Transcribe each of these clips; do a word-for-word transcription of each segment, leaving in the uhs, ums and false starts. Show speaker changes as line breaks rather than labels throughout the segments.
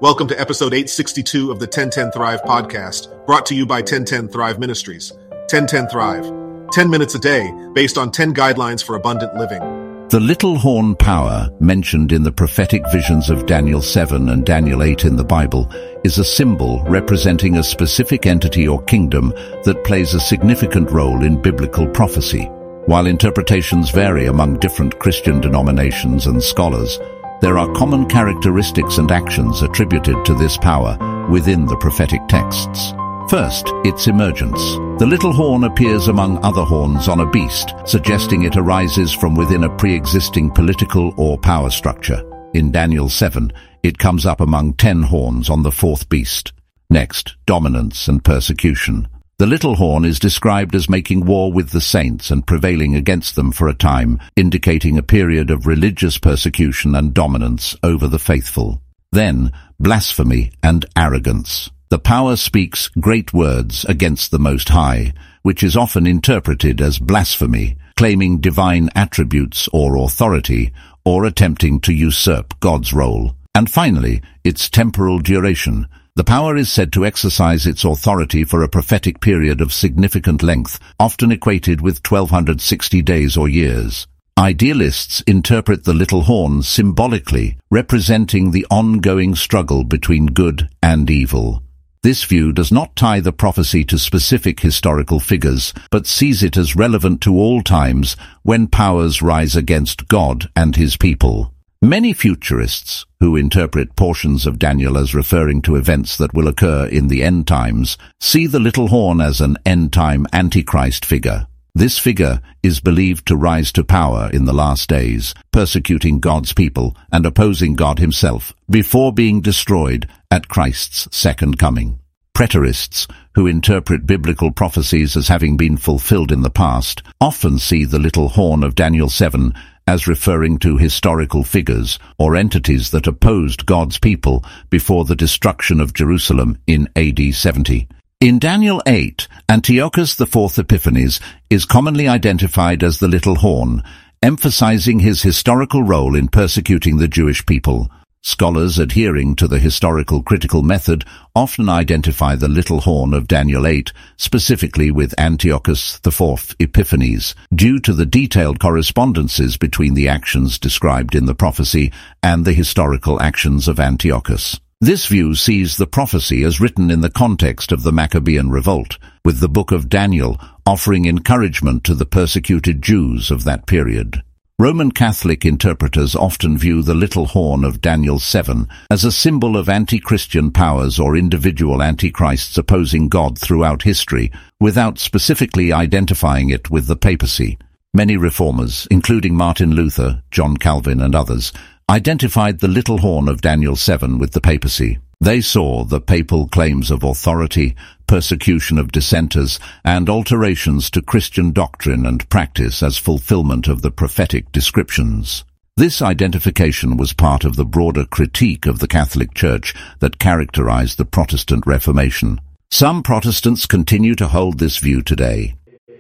Welcome to episode eight sixty-two of the ten ten Thrive podcast, brought to you by ten ten Thrive Ministries. ten ten Thrive. ten minutes a day, based on ten guidelines for abundant living.
The little horn power, mentioned in the prophetic visions of Daniel seven and Daniel eight in the Bible, is a symbol representing a specific entity or kingdom that plays a significant role in biblical prophecy. While interpretations vary among different Christian denominations and scholars, there are common characteristics and actions attributed to this power within the prophetic texts. First, its emergence. The little horn appears among other horns on a beast, suggesting it arises from within a pre-existing political or power structure. In Daniel seven, it comes up among ten horns on the fourth beast. Next, dominance and persecution. The little horn is described as making war with the saints and prevailing against them for a time, indicating a period of religious persecution and dominance over the faithful. Then, blasphemy and arrogance. The power speaks great words against the Most High, which is often interpreted as blasphemy, claiming divine attributes or authority, or attempting to usurp God's role. And finally, its temporal duration. The power is said to exercise its authority for a prophetic period of significant length, often equated with twelve sixty days or years. Idealists interpret the little horn symbolically, representing the ongoing struggle between good and evil. This view does not tie the prophecy to specific historical figures, but sees it as relevant to all times when powers rise against God and his people. Many futurists, who interpret portions of Daniel as referring to events that will occur in the end times, see the little horn as an end-time Antichrist figure. This figure is believed to rise to power in the last days, persecuting God's people and opposing God himself, before being destroyed at Christ's second coming. Preterists, who interpret biblical prophecies as having been fulfilled in the past, often see the little horn of Daniel seven as referring to historical figures or entities that opposed God's people before the destruction of Jerusalem in A D seventy. In Daniel eight, Antiochus the fourth Epiphanes is commonly identified as the little horn, emphasizing his historical role in persecuting the Jewish people. Scholars adhering to the historical critical method often identify the little horn of Daniel eight, specifically with Antiochus the fourth Epiphanes, due to the detailed correspondences between the actions described in the prophecy and the historical actions of Antiochus. This view sees the prophecy as written in the context of the Maccabean revolt, with the book of Daniel offering encouragement to the persecuted Jews of that period. Roman Catholic interpreters often view the little horn of Daniel seven as a symbol of anti-Christian powers or individual antichrists opposing God throughout history, without specifically identifying it with the papacy. Many reformers, including Martin Luther, John Calvin, and others, identified the little horn of Daniel seven with the papacy. They saw the papal claims of authority, persecution of dissenters, and alterations to Christian doctrine and practice as fulfillment of the prophetic descriptions. This identification was part of the broader critique of the Catholic Church that characterized the Protestant Reformation. Some Protestants continue to hold this view today.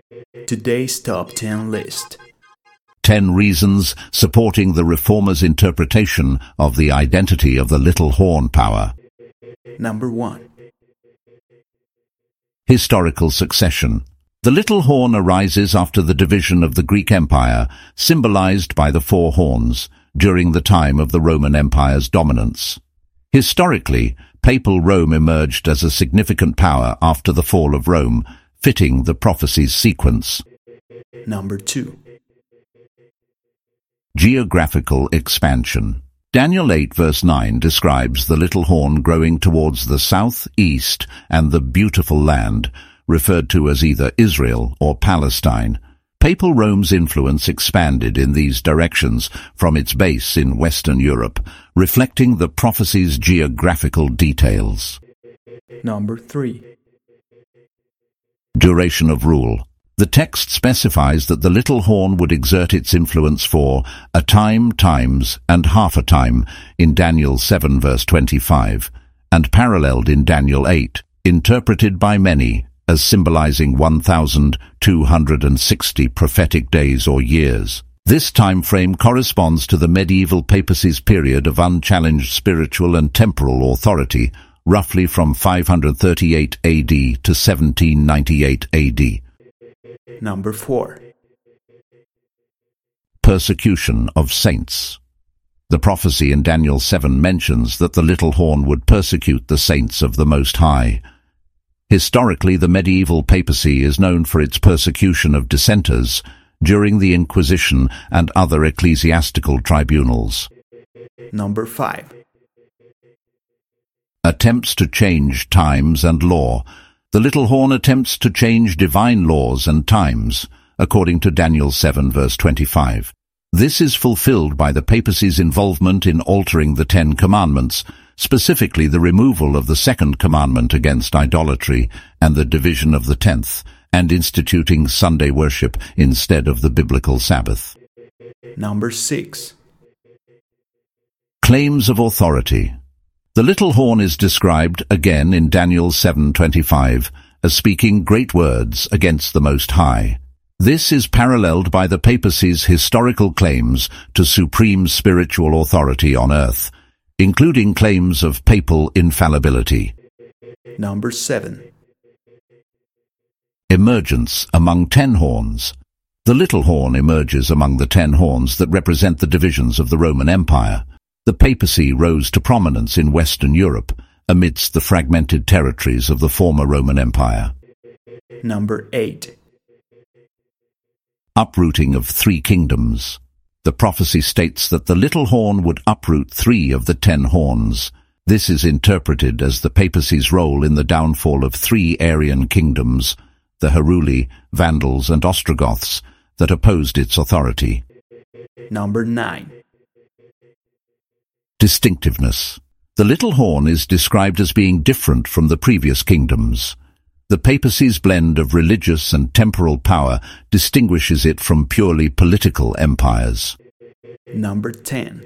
Today's Top ten List.
Ten reasons supporting the Reformers' interpretation of the identity of the little horn power.
Number one.
Historical succession. The little horn arises after the division of the Greek Empire, symbolized by the four horns, during the time of the Roman Empire's dominance. Historically, papal Rome emerged as a significant power after the fall of Rome, fitting the prophecy's sequence.
Number two.
Geographical expansion. Daniel eight verse nine describes the little horn growing towards the south, east, and the beautiful land, referred to as either Israel or Palestine. Papal Rome's influence expanded in these directions from its base in Western Europe, reflecting the prophecy's geographical details.
Number three.
Duration of rule. The text specifies that the little horn would exert its influence for a time, times, and half a time in Daniel seven verse twenty-five, and paralleled in Daniel eight, interpreted by many as symbolizing one thousand two hundred sixty prophetic days or years. This time frame corresponds to the medieval papacy's period of unchallenged spiritual and temporal authority, roughly from five hundred thirty-eight A D to seventeen ninety-eight A D.
Number four.
Persecution of saints. The prophecy in Daniel seven mentions that the little horn would persecute the saints of the Most High. Historically, the medieval papacy is known for its persecution of dissenters during the Inquisition and other ecclesiastical tribunals.
Number five.
Attempts to change times and law. The little horn attempts to change divine laws and times, according to Daniel seven verse twenty-five. This is fulfilled by the papacy's involvement in altering the Ten Commandments, specifically the removal of the second commandment against idolatry and the division of the tenth, and instituting Sunday worship instead of the biblical Sabbath.
Number six.
Claims of authority. The little horn is described again in Daniel seven twenty-five as speaking great words against the Most High. This is paralleled by the papacy's historical claims to supreme spiritual authority on earth, including claims of papal infallibility.
Number seven.
Emergence among ten horns. The little horn emerges among the ten horns that represent the divisions of the Roman Empire. The papacy rose to prominence in Western Europe amidst the fragmented territories of the former Roman Empire.
Number eight.
Uprooting of three kingdoms. The prophecy states that the little horn would uproot three of the ten horns. This is interpreted as the papacy's role in the downfall of three Arian kingdoms, the Heruli, Vandals, and Ostrogoths, that opposed its authority.
Number nine.
Distinctiveness. The little horn is described as being different from the previous kingdoms. The papacy's blend of religious and temporal power distinguishes it from purely political empires.
Number ten.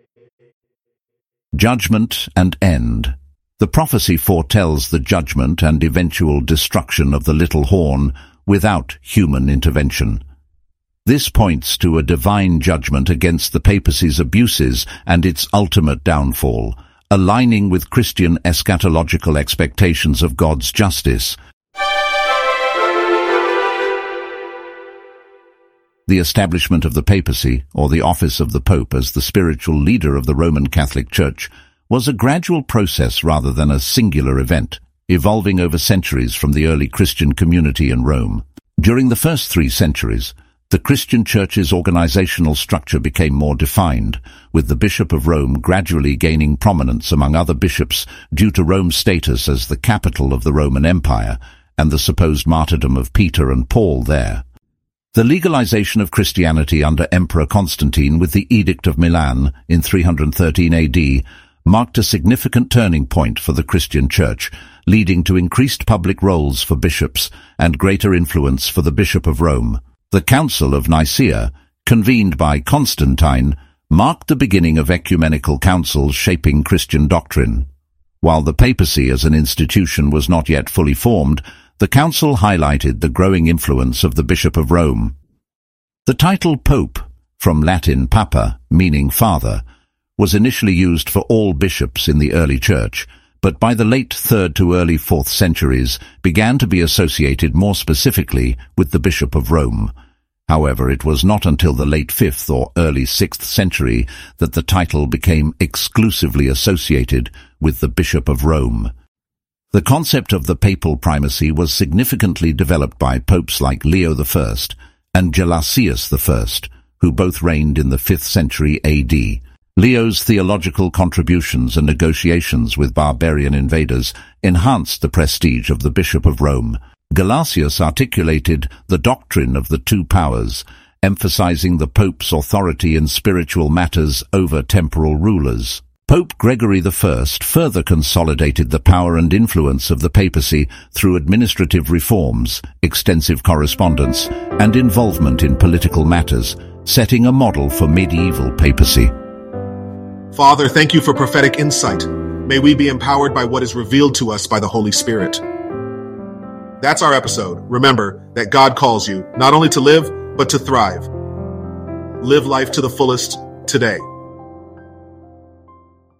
Judgment and end. The prophecy foretells the judgment and eventual destruction of the little horn without human intervention. This points to a divine judgment against the papacy's abuses and its ultimate downfall, aligning with Christian eschatological expectations of God's justice. The establishment of the papacy, or the office of the Pope as the spiritual leader of the Roman Catholic Church, was a gradual process rather than a singular event, evolving over centuries from the early Christian community in Rome. During the first three centuries, the Christian Church's organizational structure became more defined, with the Bishop of Rome gradually gaining prominence among other bishops due to Rome's status as the capital of the Roman Empire and the supposed martyrdom of Peter and Paul there. The legalization of Christianity under Emperor Constantine with the Edict of Milan in three hundred thirteen A D marked a significant turning point for the Christian Church, leading to increased public roles for bishops and greater influence for the Bishop of Rome. The Council of Nicaea, convened by Constantine, marked the beginning of ecumenical councils shaping Christian doctrine. While the papacy as an institution was not yet fully formed, the council highlighted the growing influence of the Bishop of Rome. The title Pope, from Latin papa, meaning father, was initially used for all bishops in the early church, but by the late third to early fourth centuries began to be associated more specifically with the Bishop of Rome. However, it was not until the late fifth or early sixth century that the title became exclusively associated with the Bishop of Rome. The concept of the papal primacy was significantly developed by popes like Leo the First and Gelasius the First, who both reigned in the fifth century A D. Leo's theological contributions and negotiations with barbarian invaders enhanced the prestige of the Bishop of Rome. Gelasius articulated the doctrine of the two powers, emphasizing the Pope's authority in spiritual matters over temporal rulers. Pope Gregory the First further consolidated the power and influence of the papacy through administrative reforms, extensive correspondence, and involvement in political matters, setting a model for medieval papacy.
Father, thank you for prophetic insight. May we be empowered by what is revealed to us by the Holy Spirit. That's our episode. Remember that God calls you not only to live, but to thrive. Live life to the fullest today.